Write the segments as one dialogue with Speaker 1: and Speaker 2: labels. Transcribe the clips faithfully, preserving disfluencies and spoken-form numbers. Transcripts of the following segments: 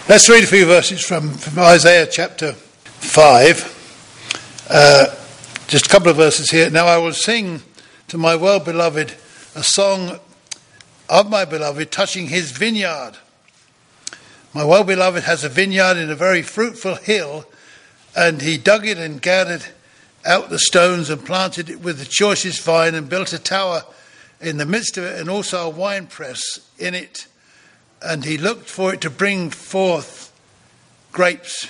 Speaker 1: Let's read a few verses from, from Isaiah chapter five. Uh, just a couple of verses here. Now I will sing to my well-beloved a song of my beloved touching his vineyard. My well-beloved has a vineyard in a very fruitful hill, and he dug it and gathered out the stones and planted it with the choicest vine and built a tower in the midst of it and also a winepress in it. And he looked for it to bring forth grapes,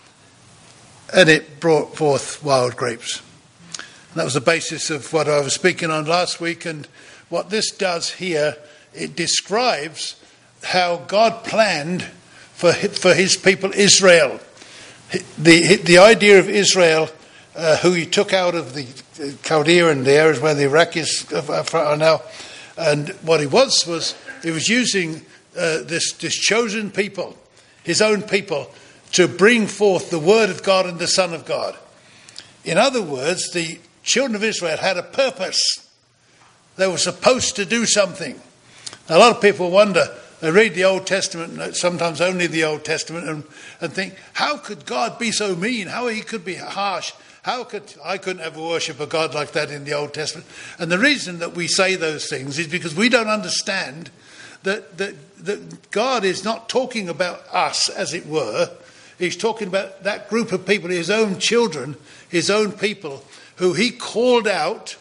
Speaker 1: and it brought forth wild grapes. And that was the basis of what I was speaking on last week. And what this does here, it describes how God planned for for his people Israel. The the idea of Israel, uh, who he took out of the Chaldea and the areas where the Iraqis are now, and what he was was he was using Uh, this, this chosen people, his own people, to bring forth the word of God and the Son of God. In other words, the children of Israel had a purpose. They were supposed to do something. A lot of people wonder, they read the Old Testament, sometimes only the Old Testament, and, and think, how could God be so mean? How he could be harsh? How could I couldn't ever worship a God like that in the Old Testament? And the reason that we say those things is because we don't understand That, that that God is not talking about us, as it were. He's talking about that group of people, his own children, his own people, who he called out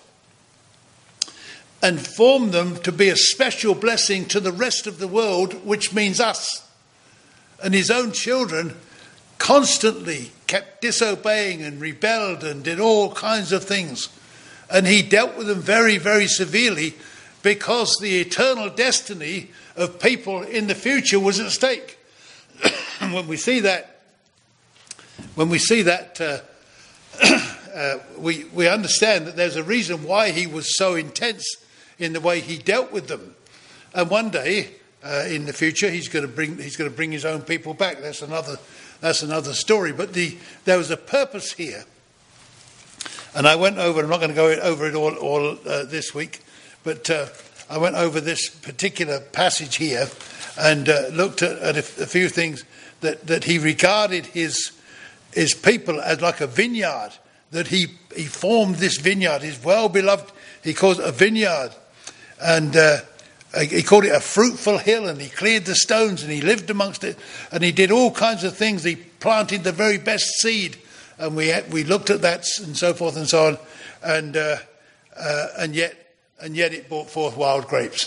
Speaker 1: and formed them to be a special blessing to the rest of the world, which means us. And his own children constantly kept disobeying and rebelled and did all kinds of things. And he dealt with them very, very severely, because the eternal destiny of people in the future was at stake. And when we see that, when we see that, uh, uh, we we understand that there's a reason why he was so intense in the way he dealt with them. And one day uh, in the future, he's going to bring he's going to bring his own people back. That's another that's another story. But the there was a purpose here, and I went over. I'm not going to go over it all all uh, this week. But uh, I went over this particular passage here and uh, looked at, at a, a few things that, that he regarded his his people as like a vineyard, that he, he formed this vineyard, his well-beloved, he calls it a vineyard. And uh, he called it a fruitful hill, and he cleared the stones and he lived amongst it, and he did all kinds of things. He planted the very best seed, and we had, we looked at that and so forth and so on. And, uh, uh, and yet, And yet it brought forth wild grapes.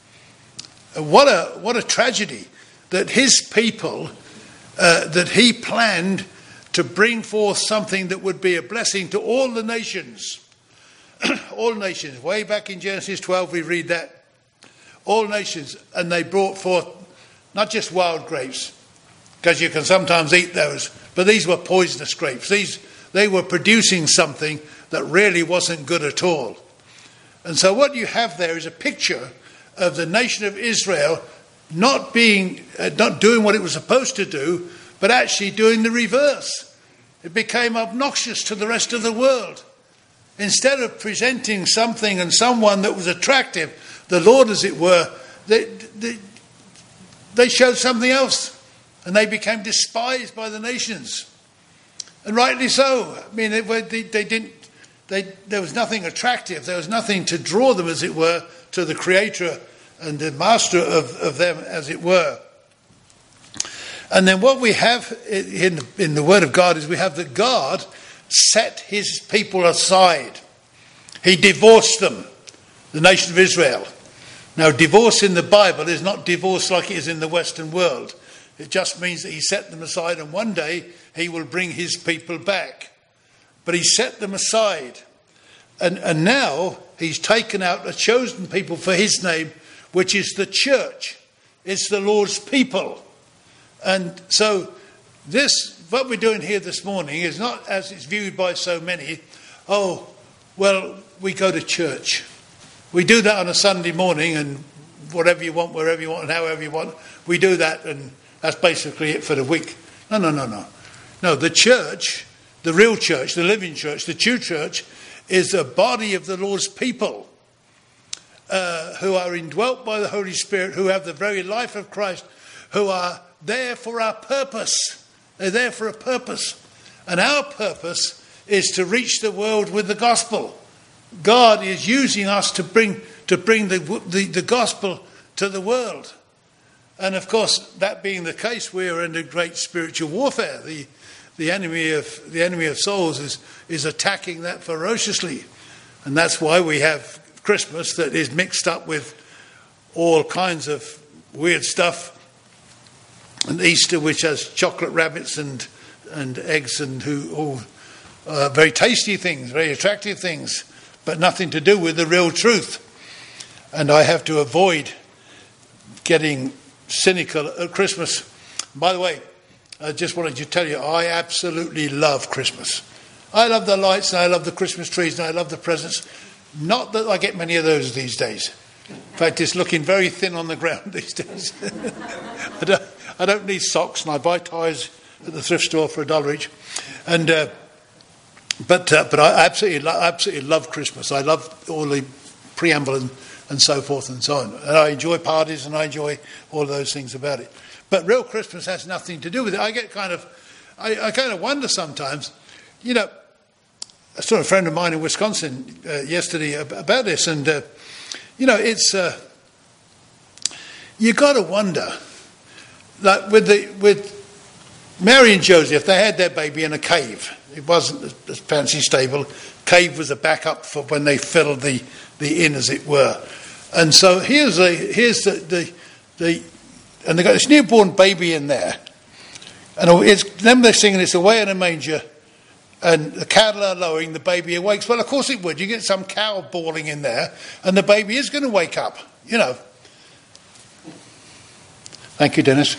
Speaker 1: What a what a tragedy that his people, uh, that he planned to bring forth something that would be a blessing to all the nations. All nations. Way back in Genesis twelve we read that. All nations. And they brought forth not just wild grapes, because you can sometimes eat those, but these were poisonous grapes. These They were producing something that really wasn't good at all. And so what you have there is a picture of the nation of Israel not being, uh, not doing what it was supposed to do, but actually doing the reverse. It became obnoxious to the rest of the world. Instead of presenting something and someone that was attractive, the Lord, as it were, they, they, they showed something else, and they became despised by the nations. And rightly so. I mean, they, they, they didn't. They, there was nothing attractive. There was nothing to draw them, as it were, to the Creator and the Master of, of them, as it were. And then what we have in the, in the Word of God is we have that God set his people aside. He divorced them, the nation of Israel. Now, divorce in the Bible is not divorce like it is in the Western world. It just means that he set them aside, and one day he will bring his people back. But he set them aside. And, and now he's taken out a chosen people for his name, which is the church. It's the Lord's people. And so this, what we're doing here this morning is not, as it's viewed by so many, oh, well, we go to church. We do that on a Sunday morning, and whatever you want, wherever you want, and however you want, we do that, and that's basically it for the week. No, no, no, no. No, the church, the real church, the living church, the true church, is a body of the Lord's people uh, who are indwelt by the Holy Spirit, who have the very life of Christ, who are there for our purpose. They're there for a purpose. And our purpose is to reach the world with the gospel. God is using us to bring to bring the, the, the gospel to the world. And of course, that being the case, we are under great spiritual warfare. The the enemy of the enemy of souls is, is attacking that ferociously. And that's why we have Christmas that is mixed up with all kinds of weird stuff. And Easter, which has chocolate rabbits and and eggs and who all uh, very tasty things, very attractive things, but nothing to do with the real truth. And I have to avoid getting cynical at Christmas. By the way, I just wanted to tell you, I absolutely love Christmas. I love the lights and I love the Christmas trees and I love the presents. Not that I get many of those these days. In fact, it's looking very thin on the ground these days. I, don't, I don't need socks, and I buy ties at the thrift store for a dollar each. And uh, but uh, but I absolutely lo- absolutely love Christmas. I love all the preamble and, and so forth and so on. And I enjoy parties and I enjoy all those things about it. But real Christmas has nothing to do with it. I get kind of, I, I kind of wonder sometimes, you know. I saw a friend of mine in Wisconsin uh, yesterday about this, and uh, you know, it's uh, you got to wonder, like with the with Mary and Joseph, they had their baby in a cave. It wasn't a fancy stable. Cave was a backup for when they filled the, the inn, as it were. And so here's the here's the the, the and they got this newborn baby in there, and it's them they're singing "It's Away in a Manger." And the cattle are lowing, the baby awakes. Well, of course it would. You get some cow bawling in there, and the baby is going to wake up, you know. Thank you, Dennis.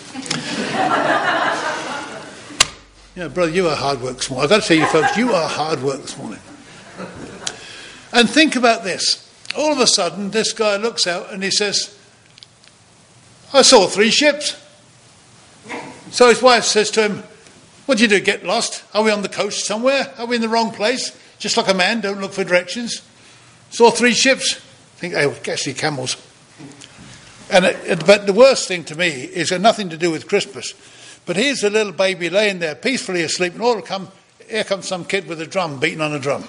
Speaker 1: Yeah, brother, you are hard work this morning. I've got to tell you, folks, you are hard work this morning. And think about this. All of a sudden, this guy looks out and he says, I saw three ships. So his wife says to him, what do you do, get lost? Are we on the coast somewhere? Are we in the wrong place? Just like a man, don't look for directions. Saw three ships. I think they were actually camels. And it, But the worst thing to me is got nothing to do with Christmas. But here's a little baby laying there peacefully asleep, and all of come, here comes some kid with a drum, beating on a drum.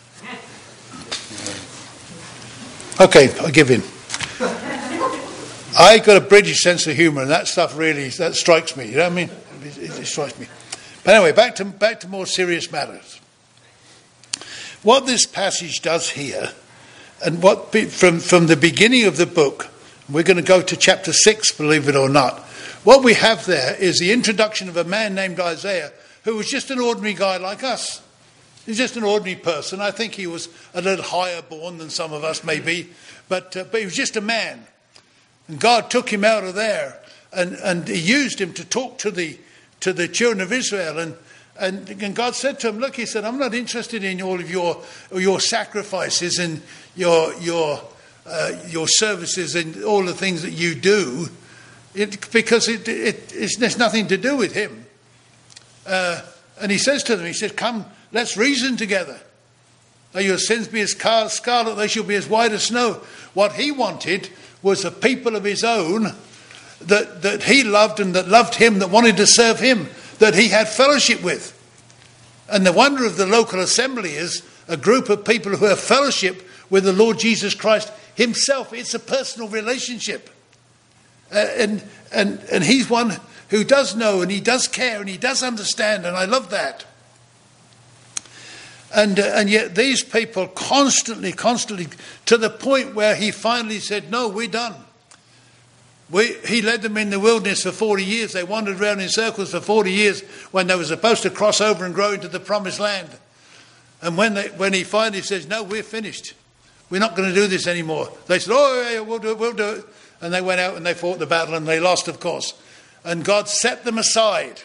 Speaker 1: Okay, I give in. I got a British sense of humour, and that stuff really, that strikes me. You know what I mean? It, it, it strikes me. But anyway, back to back to more serious matters. What this passage does here, and what from, from the beginning of the book, we're going to go to chapter six, believe it or not. What we have there is the introduction of a man named Isaiah, who was just an ordinary guy like us. He's just an ordinary person. I think he was a little higher born than some of us maybe, but uh, but he was just a man. And God took him out of there, and, and he used him to talk to the to the children of Israel, and, and and God said to him, look, he said, I'm not interested in all of your your sacrifices and your your uh, your services and all the things that you do, it, because it, it it's, there's nothing to do with him. Uh, and he says to them, he said, come, let's reason together. Though your sins be as scarlet, they shall be as white as snow. What he wanted was a people of his own that, that he loved and that loved him, that wanted to serve him, that he had fellowship with. And the wonder of the local assembly is a group of people who have fellowship with the Lord Jesus Christ himself. It's a personal relationship. Uh, and, and, and he's one who does know, and he does care, and he does understand, and I love that. And, uh, and yet these people constantly, constantly, to the point where he finally said, no, we're done. We, he led them in the wilderness for forty years. They wandered around in circles for forty years when they were supposed to cross over and grow into the promised land. And when, they, when he finally says, no, we're finished. We're not going to do this anymore. They said, oh, yeah, we'll do it, we'll do it. And they went out and they fought the battle and they lost, of course. And God set them aside.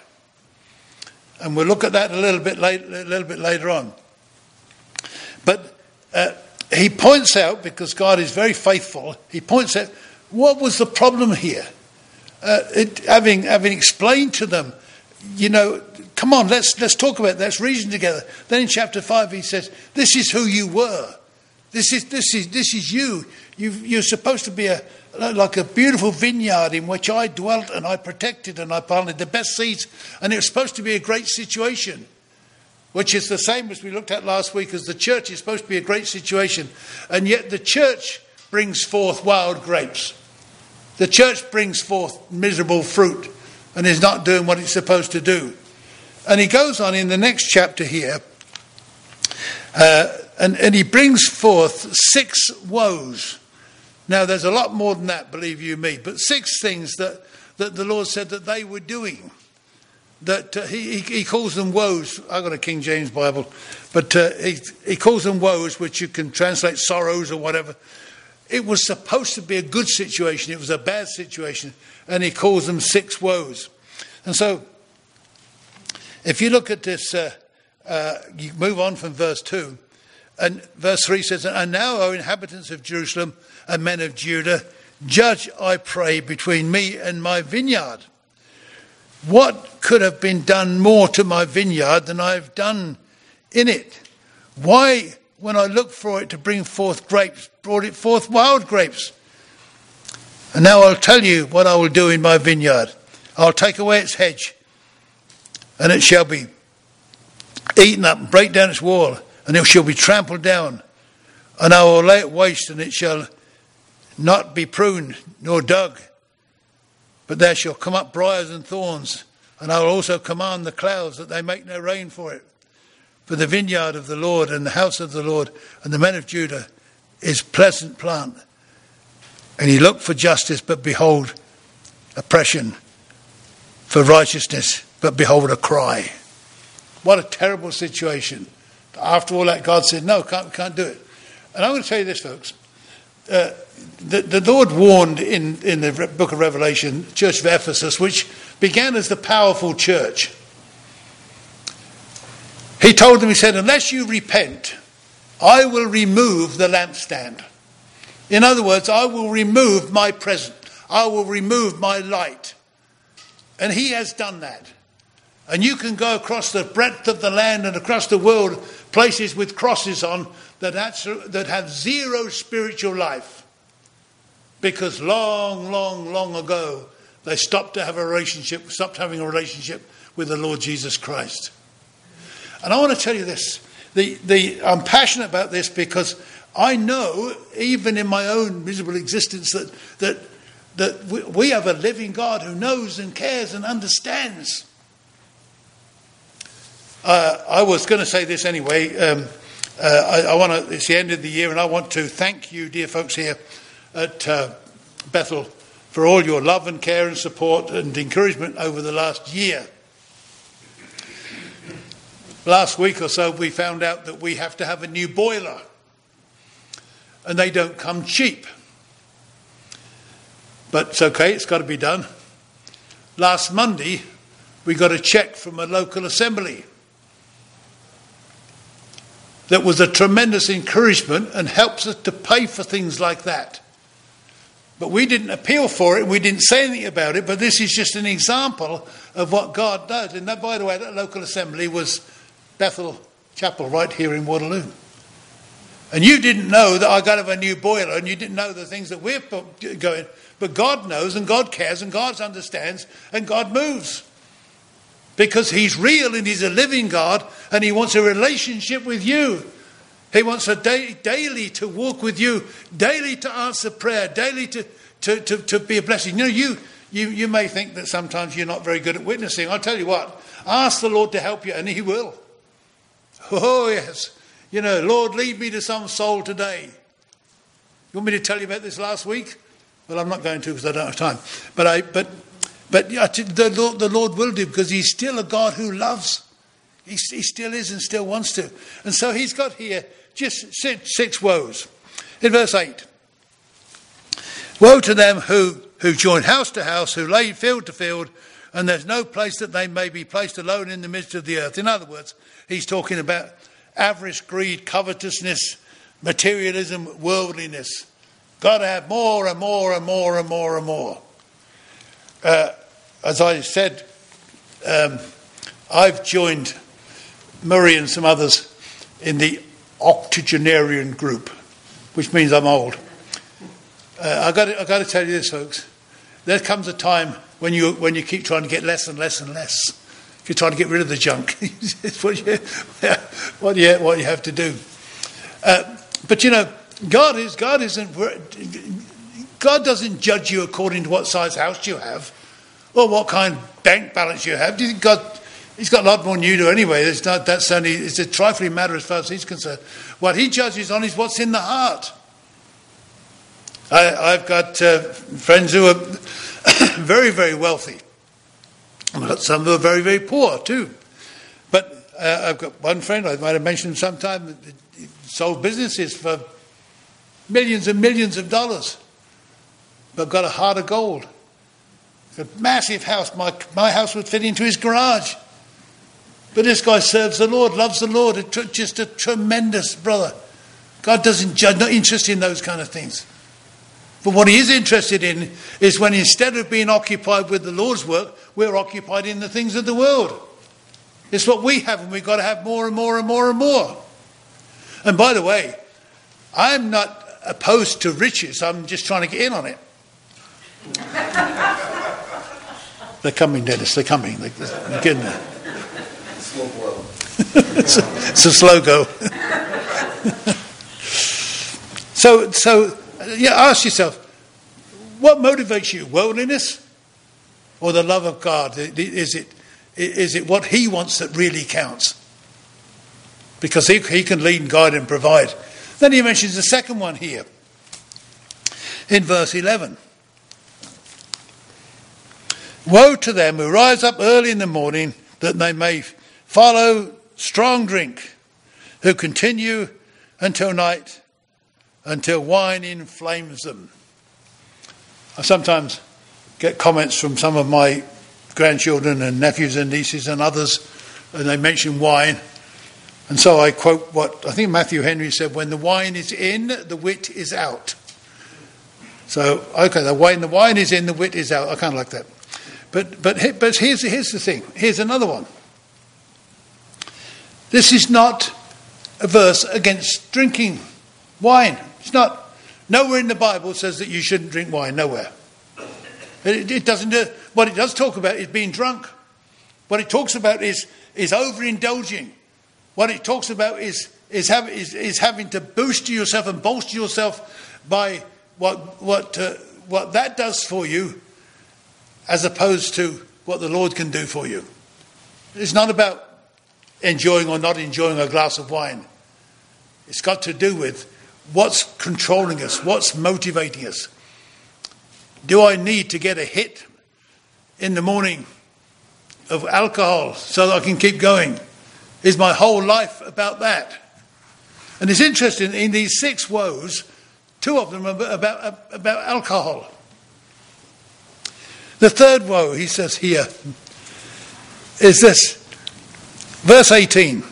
Speaker 1: And we'll look at that a little bit, late, a little bit later on. But uh, he points out, because God is very faithful, he points out, what was the problem here? Uh, it, having having explained to them, you know, come on, let's let's talk about it, let's reason together. Then in chapter five he says, this is who you were. This is this is this is you. You you're supposed to be a, like a beautiful vineyard in which I dwelt and I protected and I planted the best seeds. And it was supposed to be a great situation, which is the same as we looked at last week, as the church is supposed to be a great situation. And yet the church brings forth wild grapes. The church brings forth miserable fruit and is not doing what it's supposed to do. And he goes on in the next chapter here, uh, and, and he brings forth six woes. Now, there's a lot more than that, believe you me, but six things that, that the Lord said that they were doing. That uh, he, he calls them woes. I've got a King James Bible, but uh, he, he calls them woes, which you can translate sorrows or whatever. It was supposed to be a good situation. It was a bad situation, and he calls them six woes. And so, if you look at this, uh, uh, you move on from verse two, and verse three says, "And now, O inhabitants of Jerusalem and men of Judah, judge, I pray, between me and my vineyard. What could have been done more to my vineyard than I have done in it? Why, when I looked for it to bring forth grapes, brought it forth wild grapes? And now I'll tell you what I will do in my vineyard. I'll take away its hedge, and it shall be eaten up and break down its wall, and it shall be trampled down. And I will lay it waste, and it shall not be pruned nor dug. But there shall come up briars and thorns, and I will also command the clouds that they make no rain for it. For the vineyard of the Lord and the house of the Lord and the men of Judah is pleasant plant. And he looked for justice, but behold, oppression, for righteousness, but behold, a cry." What a terrible situation. After all that, God said, no, can't, can't do it. And I'm going to tell you this, folks. Uh, the, the Lord warned in, in the book of Revelation, the church of Ephesus, which began as the powerful church. He told them, he said, unless you repent, I will remove the lampstand. In other words, I will remove my presence. I will remove my light. And he has done that. And you can go across the breadth of the land and across the world, places with crosses on that, that have zero spiritual life. Because long, long, long ago, they stopped to have a relationship, stopped having a relationship with the Lord Jesus Christ. And I want to tell you this. The, the, I'm passionate about this because I know, even in my own miserable existence, that, that, that we, we have a living God who knows and cares and understands. Uh, I was going to say this anyway. Um, uh, I, I want to. It's the end of the year, and I want to thank you, dear folks here at uh, Bethel, for all your love and care and support and encouragement over the last year. Last week or so, we found out that we have to have a new boiler, and they don't come cheap. But it's okay; it's got to be done. Last Monday, we got a cheque from a local assembly. That was a tremendous encouragement and helps us to pay for things like that. But we didn't appeal for it, and we didn't say anything about it, but this is just an example of what God does. And that, by the way, that local assembly was Bethel Chapel right here in Waterloo. And you didn't know that I got to have a new boiler, and you didn't know the things that we're going. But God knows, and God cares, and God understands, and God moves. Because he's real and he's a living God, and he wants a relationship with you. He wants a day, daily to walk with you, daily to answer prayer, daily to, to, to, to be a blessing. You know, you, you, you may think that sometimes you're not very good at witnessing. I'll tell you what, ask the Lord to help you, and he will. Oh, yes. You know, Lord, lead me to some soul today. You want me to tell you about this last week? Well, I'm not going to because I don't have time. But I... but. But the Lord, the Lord will do, because he's still a God who loves. He, he still is and still wants to. And so he's got here just six, six woes. In verse eight. Woe to them who, who join house to house, who lay field to field, and there's no place that they may be placed alone in the midst of the earth. In other words, he's talking about avarice, greed, covetousness, materialism, worldliness. Got to have more and more and more and more and more. Uh, as I said, um, I've joined Murray and some others in the octogenarian group, which means I'm old. Uh, I've got to, I've got to tell you this, folks. There comes a time when you when you keep trying to get less and less and less. If you're trying to get rid of the junk, it's what you, what you what you have to do. Uh, but you know, God is God isn't God doesn't judge you according to what size house you have or what kind of bank balance you have. Do you think God? He's got a lot more than you do anyway. It's not, that's only it's a trifling matter as far as he's concerned. What he judges on is what's in the heart. I, I've got uh, friends who are very, very wealthy. I've got some who are very, very poor too. But uh, I've got one friend, I might have mentioned sometime, that sold businesses for millions and millions of dollars, but got a heart of gold. A massive house. My, my house would fit into his garage. But this guy serves the Lord, loves the Lord. A tr- just a tremendous brother. God doesn't judge, not interested in those kind of things. But what he is interested in is when instead of being occupied with the Lord's work, we're occupied in the things of the world. It's what we have, and we've got to have more and more and more and more. And by the way, I'm not opposed to riches. I'm just trying to get in on it. They're coming, Dennis. They're coming. They're getting there.
Speaker 2: Slow blow.
Speaker 1: it's, a, it's a slow go. so, so yeah. Ask yourself, what motivates you? Worldliness, or the love of God? Is it is it what He wants that really counts? Because He He can lead and guide and provide. Then He mentions the second one here in verse eleven. Woe to them who rise up early in the morning that they may follow strong drink, who continue until night, until wine inflames them. I sometimes get comments from some of my grandchildren and nephews and nieces and others, and they mention wine. And so I quote what I think Matthew Henry said, when the wine is in, the wit is out. So, okay, the wine, the wine is in, the wit is out. I kind of like that. But but but here's here's the thing. Here's another one. This is not a verse against drinking wine. It's not. Nowhere in the Bible says that you shouldn't drink wine. Nowhere. It, it doesn't do. What it does talk about is being drunk. What it talks about is is overindulging. What it talks about is is, have, is is having to boost yourself and bolster yourself by what what uh, what that does for you, as opposed to what the Lord can do for you. It's not about enjoying or not enjoying a glass of wine. It's got to do with what's controlling us, what's motivating us. Do I need to get a hit in the morning of alcohol so that I can keep going? Is my whole life about that? And it's interesting, in these six woes, two of them are about, about alcohol. The third woe, he says here, is this. Verse eighteen.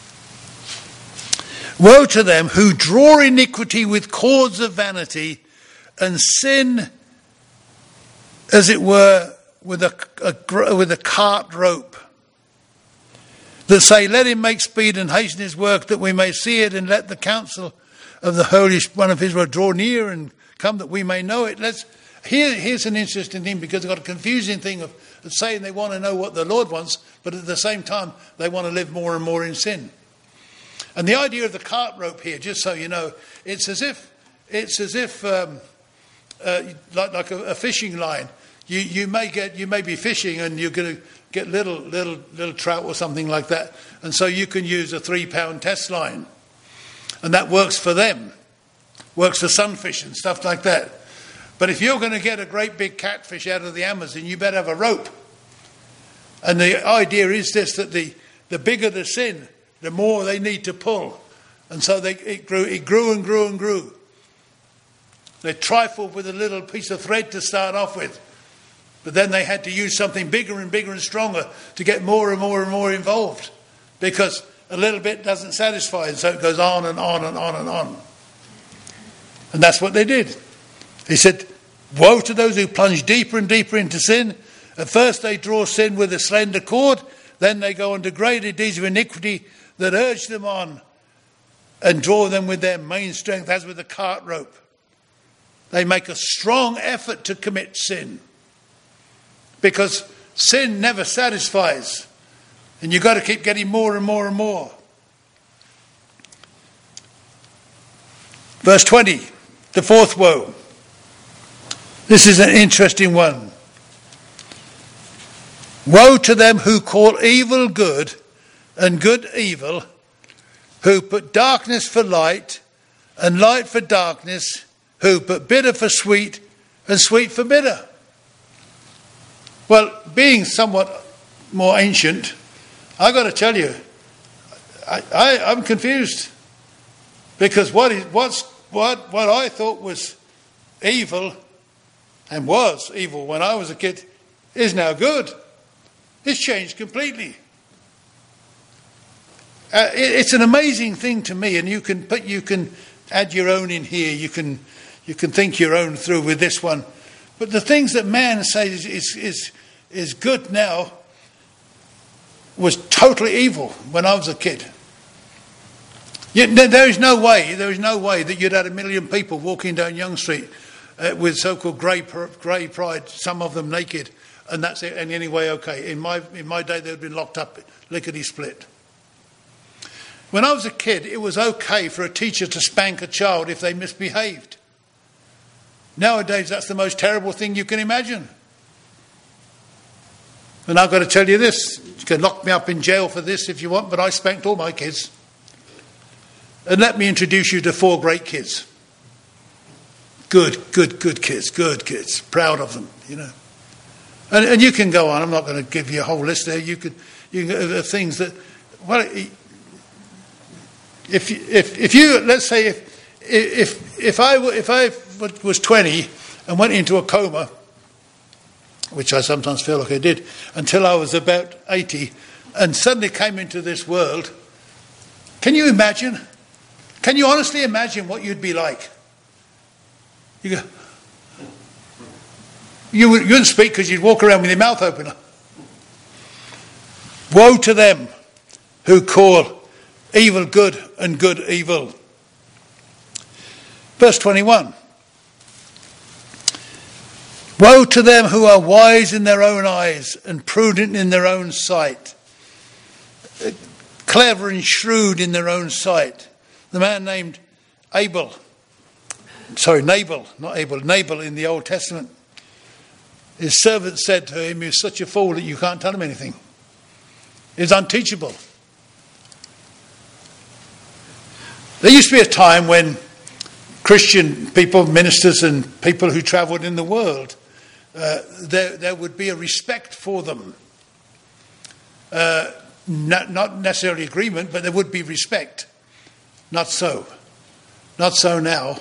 Speaker 1: Woe to them who draw iniquity with cords of vanity and sin, as it were, with a, a, with a cart rope. That say, let him make speed and hasten his work, that we may see it, and let the counsel of the Holy One of Israel draw near and come, that we may know it. Let's Here, here's an interesting thing, because they've got a confusing thing of, of saying they want to know what the Lord wants, but at the same time they want to live more and more in sin. And the idea of the cart rope here, just so you know, it's as if it's as if um, uh, like like a, a fishing line. You you may get you may be fishing and you're going to get little little little trout or something like that, and so you can use a three pound test line, and that works for them, works for sunfish and stuff like that. But if you're going to get a great big catfish out of the Amazon, you better have a rope. And the idea is this, that the, the bigger the sin, the more they need to pull. And so they, it grew it grew and grew and grew. They trifled with a little piece of thread to start off with. But then they had to use something bigger and bigger and stronger to get more and more and more involved. Because a little bit doesn't satisfy, and so it goes on and on and on and on. And that's what they did. He said, woe to those who plunge deeper and deeper into sin. At first they draw sin with a slender cord, then they go on to greater deeds of iniquity that urge them on and draw them with their main strength, as with a cart rope. They make a strong effort to commit sin. Because sin never satisfies. And you've got to keep getting more and more and more. Verse twenty, the fourth woe. This is an interesting one. Woe to them who call evil good and good evil, who put darkness for light and light for darkness, who put bitter for sweet and sweet for bitter. Well, being somewhat more ancient, I've got to tell you, I, I, I'm confused. Because what is what's what what I thought was evil and was evil when I was a kid is now good. It's changed completely. Uh, it, it's an amazing thing to me, and you can put you can add your own in here. You can you can think your own through with this one. But the things that man says is is is good now was totally evil when I was a kid. You, there is no way, there is no way that you'd had a million people walking down Young Street uh, with so-called grey, grey pride, some of them naked, and that's it, and anyway, okay. In my in my day, they'd been locked up, lickety-split. When I was a kid, it was okay for a teacher to spank a child if they misbehaved. Nowadays, that's the most terrible thing you can imagine. And I've got to tell you this, you can lock me up in jail for this if you want, but I spanked all my kids. And let me introduce you to four great kids. Good, good, good kids, good kids. Proud of them, you know. And, and you can go on. I'm not going to give you a whole list there. You could, you can, uh, things that, well, if if if you let's say if if if I if I was twenty and went into a coma, which I sometimes feel like I did, until I was about eighty, and suddenly came into this world, can you imagine? Can you honestly imagine what you'd be like? You go, you, you wouldn't speak because you'd walk around with your mouth open. Woe to them who call evil good and good evil. Verse twenty-one. Woe to them who are wise in their own eyes and prudent in their own sight, clever and shrewd in their own sight. The man named Abel, sorry, Nabal, not Abel, Nabal in the Old Testament. His servant said to him, "You're such a fool that you can't tell him anything. It's unteachable." There used to be a time when Christian people, ministers and people who travelled in the world, uh, there, there would be a respect for them. Uh, not, not necessarily agreement, but there would be respect. Not so. Not so now.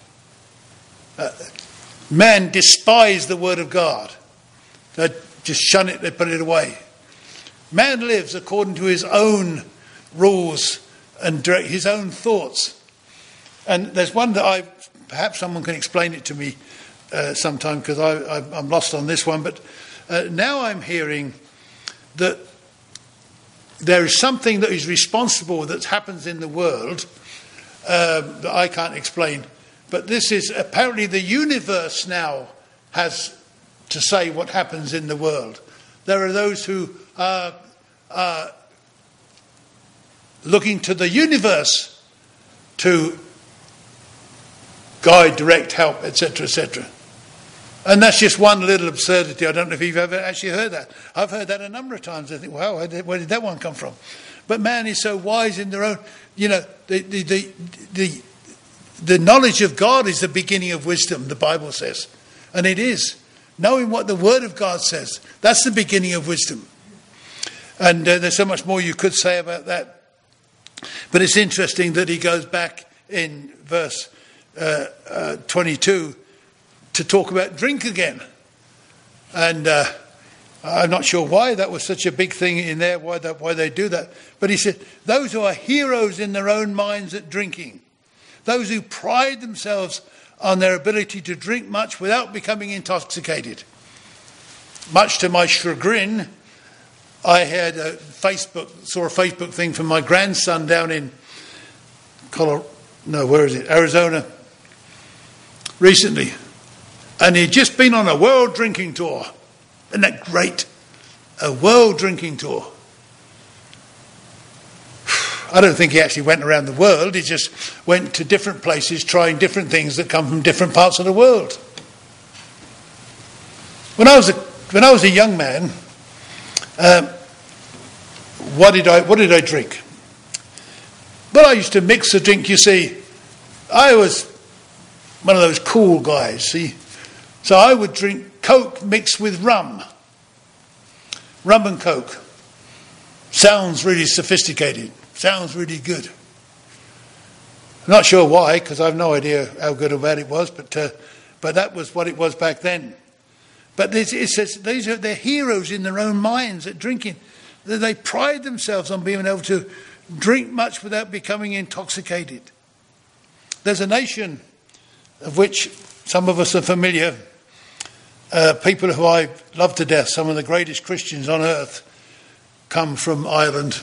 Speaker 1: Uh, men despise the word of God. They just shun it, they put it away. Man lives according to his own rules and direct his own thoughts. And there's one that I, perhaps someone can explain it to me uh, sometime, because I, I, I'm lost on this one. But uh, now I'm hearing that there is something that is responsible that happens in the world uh, that I can't explain. But this is apparently the universe now has to say what happens in the world. There are those who are, are looking to the universe to guide, direct, help, et cetera, et cetera. And that's just one little absurdity. I don't know if you've ever actually heard that. I've heard that a number of times. I think, wow, where did, where did that one come from? But man is so wise in their own, you know, the the the the, the knowledge of God is the beginning of wisdom, the Bible says. And it is. Knowing what the Word of God says, that's the beginning of wisdom. And uh, there's so much more you could say about that. But it's interesting that he goes back in verse uh, uh, twenty-two to talk about drink again. And uh, I'm not sure why that was such a big thing in there, why, that, why they do that. But he said, those who are heroes in their own minds at drinking, those who pride themselves on their ability to drink much without becoming intoxicated. Much to my chagrin, I had a Facebook, saw a Facebook thing from my grandson down in Colorado, no, where is it? Arizona, recently. And he'd just been on a world drinking tour. Isn't that great? A world drinking tour. I don't think he actually went around the world. He just went to different places trying different things that come from different parts of the world. When I was a, when I was a young man, um, what did I what did I drink? Well, I used to mix the drink. You see, I was one of those cool guys. See, so I would drink Coke mixed with rum. Rum and Coke. Sounds really sophisticated. Sounds really good. I'm not sure why, because I have no idea how good or bad it was, but uh, but that was what it was back then. But it says these are they're heroes in their own minds at drinking. They pride themselves on being able to drink much without becoming intoxicated. There's a nation of which some of us are familiar, uh, people who I love to death, some of the greatest Christians on earth come from Ireland.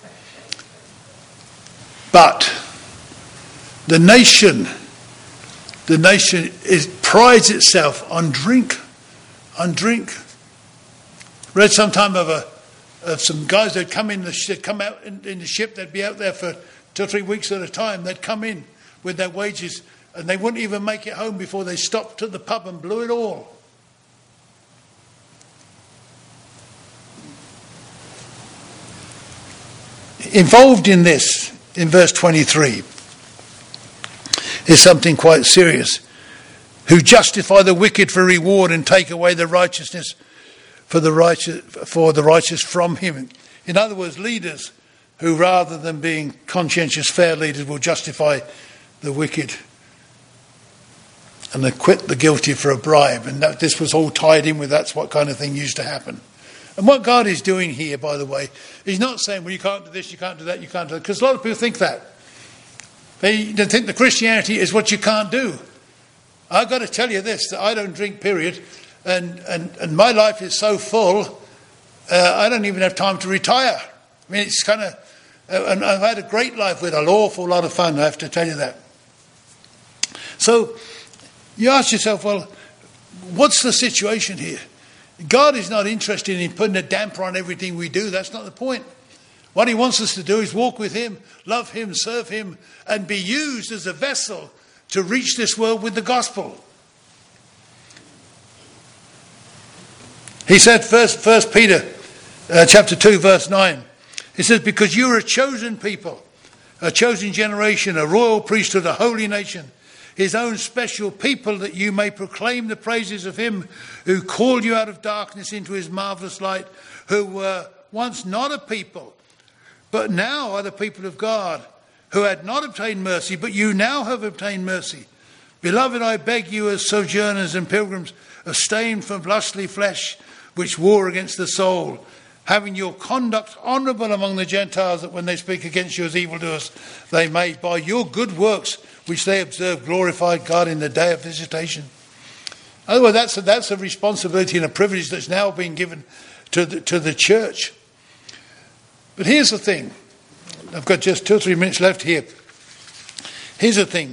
Speaker 1: But the nation, the nation is prides itself on drink, on drink. Read sometime of a of some guys that'd come in the they'd come out in, in the ship. They'd be out there for two or three weeks at a time. They'd come in with their wages, and they wouldn't even make it home before they stopped at the pub and blew it all. Involved in this, in verse twenty-three, is something quite serious. Who justify the wicked for reward and take away the righteousness for the righteous for the righteous from him. In other words, leaders who, rather than being conscientious, fair leaders, will justify the wicked and acquit the guilty for a bribe. And that, this was all tied in with that's what kind of thing used to happen. And what God is doing here, by the way, he's not saying, well, you can't do this, you can't do that, you can't do that. Because a lot of people think that. They don't think the Christianity is what you can't do. I've got to tell you this, that I don't drink, period. And, and, and my life is so full, uh, I don't even have time to retire. I mean, it's kind of... Uh, and I've had a great life with an awful lot of fun, I have to tell you that. So, you ask yourself, well, what's the situation here? God is not interested in putting a damper on everything we do. That's not the point. What he wants us to do is walk with him, love him, serve him, and be used as a vessel to reach this world with the gospel. He said, first, first Peter uh, chapter two, verse nine, he says, because you are a chosen people, a chosen generation, a royal priesthood, a holy nation, his own special people, that you may proclaim the praises of him who called you out of darkness into his marvellous light, who were once not a people, but now are the people of God, who had not obtained mercy, but you now have obtained mercy. Beloved, I beg you as sojourners and pilgrims, abstain from lustly flesh, which war against the soul, having your conduct honourable among the Gentiles, that when they speak against you as evildoers, they may, by your good works, which they observe, glorify God in the day of visitation. In other words, that's a, that's a responsibility and a privilege that's now been given to the, to the church. But here's the thing. I've got just two or three minutes left here. Here's the thing.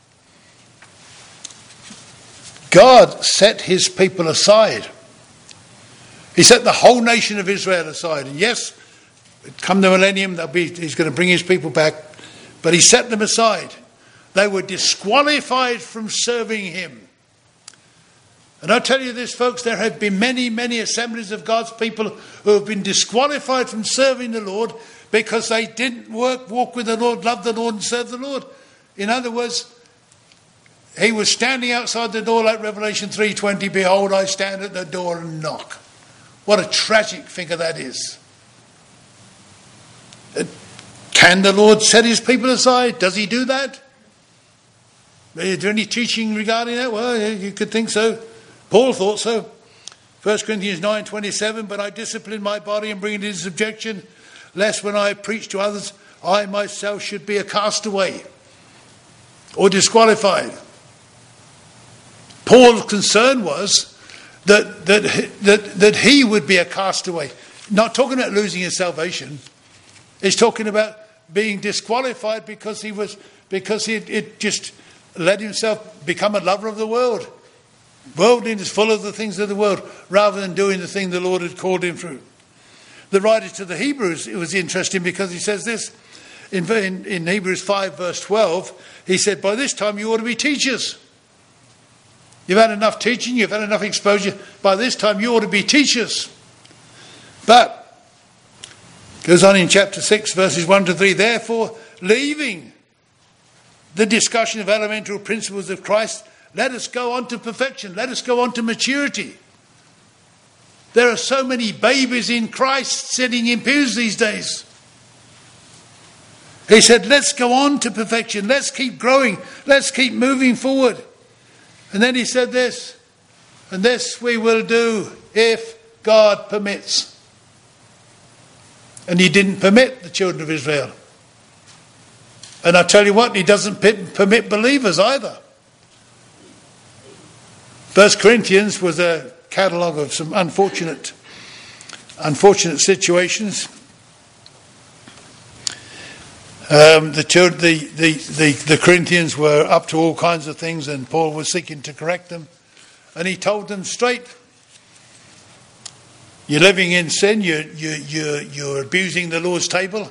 Speaker 1: God set his people aside. He set the whole nation of Israel aside. And yes, come the millennium, they'll be, he's going to bring his people back. But he set them aside. They were disqualified from serving him. And I'll tell you this, folks, there have been many, many assemblies of God's people who have been disqualified from serving the Lord because they didn't work, walk with the Lord, love the Lord and serve the Lord. In other words, he was standing outside the door like Revelation three twenty, behold, I stand at the door and knock. What a tragic figure that is. Can the Lord set his people aside? Does he do that? Is there any teaching regarding that? Well, you could think so. Paul thought so. First Corinthians nine twenty-seven, but I discipline my body and bring it into subjection, lest when I preach to others, I myself should be a castaway or disqualified. Paul's concern was that, that, that, that he would be a castaway. Not talking about losing his salvation. He's talking about being disqualified because he was because he it just let himself become a lover of the world. Worldliness, full of the things of the world, rather than doing the thing the Lord had called him through. The writer to the Hebrews, it was interesting because he says this, in, in, in Hebrews five verse twelve, he said, by this time you ought to be teachers. You've had enough teaching, you've had enough exposure, by this time you ought to be teachers. But, goes on in chapter six verses one to three, therefore, leaving the discussion of elemental principles of Christ, let us go on to perfection. Let us go on to maturity. There are so many babies in Christ sitting in pews these days. He said, let's go on to perfection. Let's keep growing. Let's keep moving forward. And then he said this, and this we will do if God permits. And he didn't permit the children of Israel. And I tell you what, he doesn't permit believers either. First Corinthians was a catalogue of some unfortunate, unfortunate situations. Um, the, the, the, the, the Corinthians were up to all kinds of things, and Paul was seeking to correct them. And he told them straight, you're living in sin, you're, you're, you're, you're abusing the Lord's table.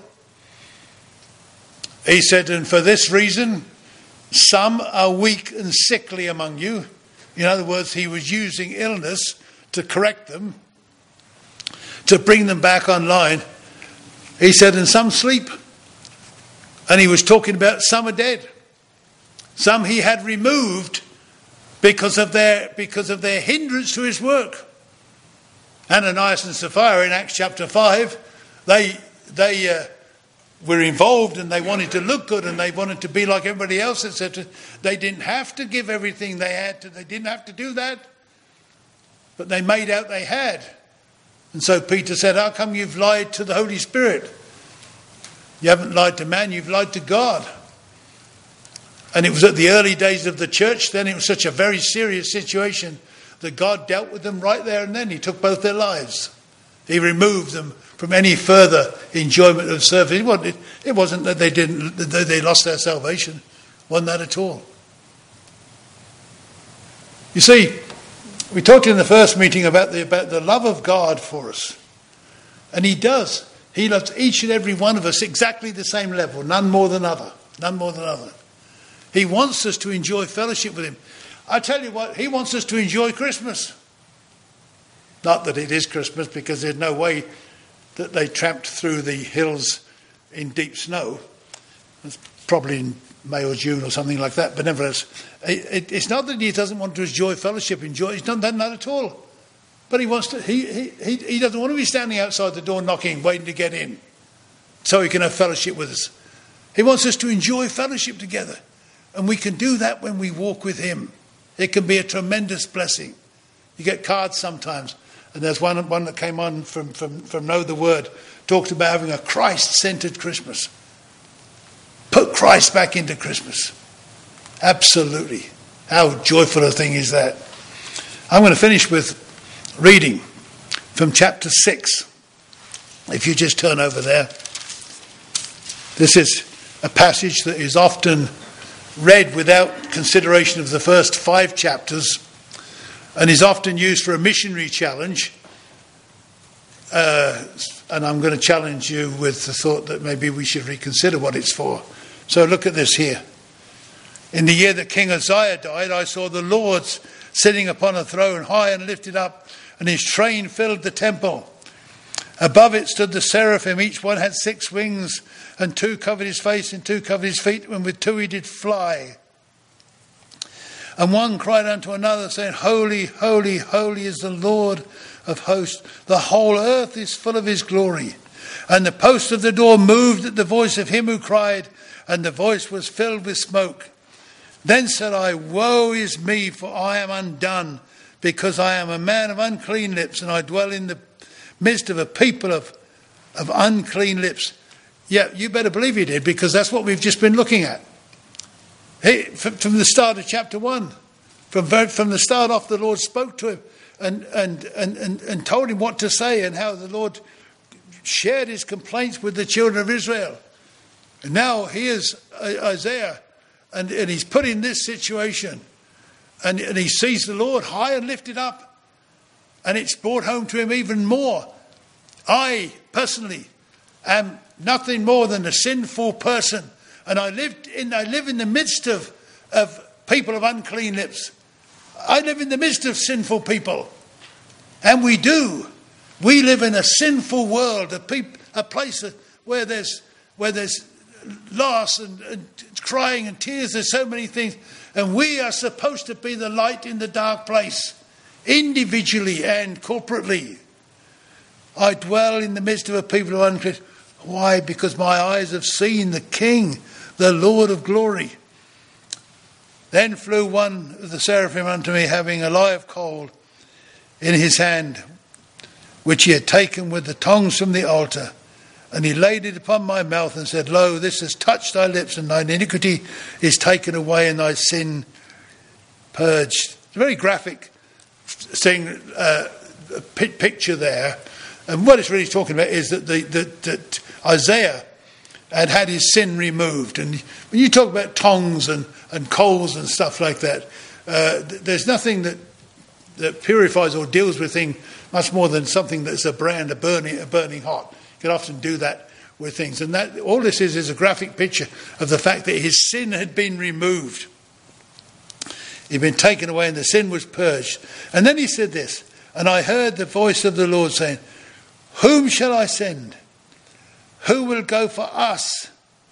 Speaker 1: He said, and for this reason, some are weak and sickly among you. In other words, he was using illness to correct them, to bring them back online. He said, and some sleep. And he was talking about some are dead. Some he had removed because of their because of their hindrance to his work. Ananias and Sapphira in Acts chapter five, they they uh, were involved and they wanted to look good and they wanted to be like everybody else, et cetera. They didn't have to give everything they had to. They didn't have to do that. But they made out they had. And so Peter said, how come you've lied to the Holy Spirit? You haven't lied to man, you've lied to God. And it was at the early days of the church then, it was such a very serious situation that God dealt with them right there and then. He took both their lives. He removed them from any further enjoyment of service. It wasn't, it wasn't that they didn't, that they lost their salvation. It wasn't that at all. You see, we talked in the first meeting about the, about the love of God for us. And he does. He loves each and every one of us exactly the same level, none more than other, none more than other. He wants us to enjoy fellowship with him. I tell you what, he wants us to enjoy Christmas. Not that it is Christmas, because there's no way that they tramped through the hills in deep snow. It's probably in May or June or something like that. But nevertheless, it, it, it's not that he doesn't want to enjoy fellowship. Enjoy. He's not done that at all. But he wants to. He, he he doesn't want to be standing outside the door knocking, waiting to get in, so he can have fellowship with us. He wants us to enjoy fellowship together, and we can do that when we walk with him. It can be a tremendous blessing. You get cards sometimes, and there's one one that came on from from from Know the Word, talked about having a Christ-centered Christmas. Put Christ back into Christmas. Absolutely. How joyful a thing is that? I'm going to finish with reading from chapter six. If you just turn over there. This is a passage that is often read without consideration of the first five chapters and is often used for a missionary challenge. Uh, and I'm going to challenge you with the thought that maybe we should reconsider what it's for. So look at this here. In the year that King Uzziah died, I saw the Lord sitting upon a throne, high and lifted up, and his train filled the temple. Above it stood the seraphim. Each one had six wings, and two covered his face and two covered his feet, and with two he did fly. And one cried unto another, saying, Holy, holy, holy is the Lord of hosts. The whole earth is full of his glory. And the post of the door moved at the voice of him who cried, and the voice was filled with smoke. Then said I, Woe is me, for I am undone, because I am a man of unclean lips, and I dwell in the midst of a people of, of unclean lips. Yeah, you better believe he did, because that's what we've just been looking at. He, from, from the start of chapter one, from, from the start off, the Lord spoke to him and, and, and, and, and told him what to say, and how the Lord shared his complaints with the children of Israel. And now here's Isaiah, and, and he's put in this situation. and, and he sees the Lord high and lifted up, and it's brought home to him even more. I personally am nothing more than a sinful person, and I lived in I live in the midst of, of people of unclean lips. I live in the midst of sinful people, and we do. We live in a sinful world, a, peop, a place where there's where there's loss and, and crying and tears. There's so many things, and we are supposed to be the light in the dark place, individually and corporately. I dwell in the midst of a people of unclean. Why? Because my eyes have seen the King, the Lord of glory. Then flew one of the seraphim unto me, having a live coal in his hand, which he had taken with the tongs from the altar. And he laid it upon my mouth and said, Lo, this has touched thy lips, and thine iniquity is taken away, and thy sin purged. It's a very graphic thing, uh, picture there. And what it's really talking about is that, the, that, that Isaiah had had his sin removed. And when you talk about tongs and, and coals and stuff like that, uh, there's nothing that, that purifies or deals with things much more than something that's a brand, a burning, a burning hot. You can often do that with things. And that all this is is a graphic picture of the fact that his sin had been removed. He'd been taken away and the sin was purged. And then he said this, and I heard the voice of the Lord saying, Whom shall I send? Who will go for us?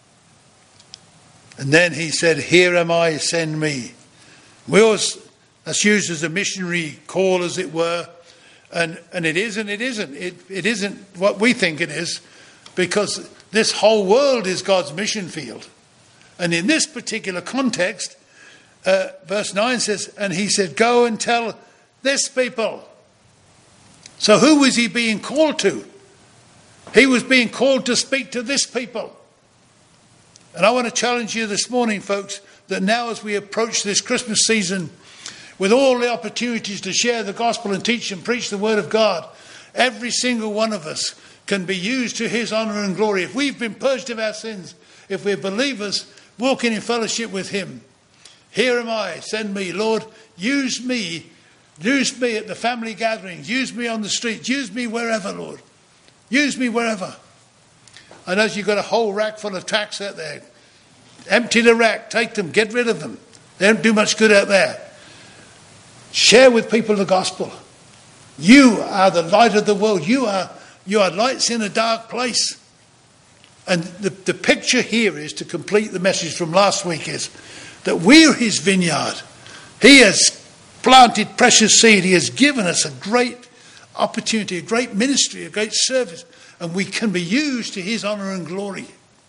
Speaker 1: And then he said, Here am I, send me. We always, that's used as a missionary call, as it were. And and it is and it isn't. It, it isn't what we think it is, because this whole world is God's mission field. And in this particular context, uh, verse nine says, and he said, Go and tell this people. So who was he being called to? He was being called to speak to this people. And I want to challenge you this morning, folks, that now as we approach this Christmas season, with all the opportunities to share the gospel and teach and preach the word of God, every single one of us can be used to his honour and glory. If we've been purged of our sins, if we're believers walking in fellowship with him, here am I, send me. Lord, use me. Use me at the family gatherings. Use me on the streets. Use me wherever, Lord. Use me wherever. I know you've got a whole rack full of tracts out there. Empty the rack. Take them. Get rid of them. They don't do much good out there. Share with people the gospel. You are the light of the world. You are you are lights in a dark place. And the, the picture here is, to complete the message from last week, is that we're his vineyard. He has planted precious seed. He has given us a great opportunity, a great ministry, a great service. And we can be used to his honour and glory.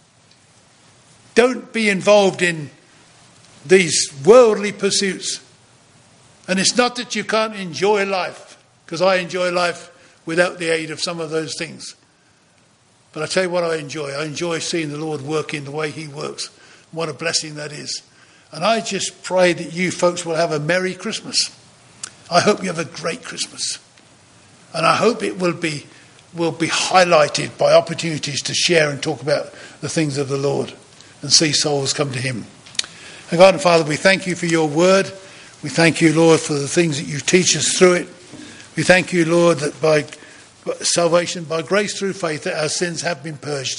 Speaker 1: Don't be involved in these worldly pursuits. And it's not that you can't enjoy life, because I enjoy life without the aid of some of those things. But I tell you what I enjoy. I enjoy seeing the Lord work in the way he works. What a blessing that is. And I just pray that you folks will have a Merry Christmas. I hope you have a great Christmas. And I hope it will be will be highlighted by opportunities to share and talk about the things of the Lord and see souls come to him. And God and Father, we thank you for your word. We thank you, Lord, for the things that you teach us through it. We thank you, Lord, that by salvation, by grace through faith, that our sins have been purged.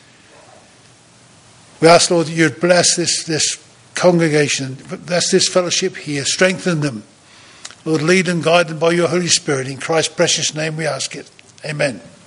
Speaker 1: We ask, Lord, that you'd bless this, this congregation, bless this fellowship here, strengthen them. Lord, lead and guide them by your Holy Spirit. In Christ's precious name we ask it. Amen.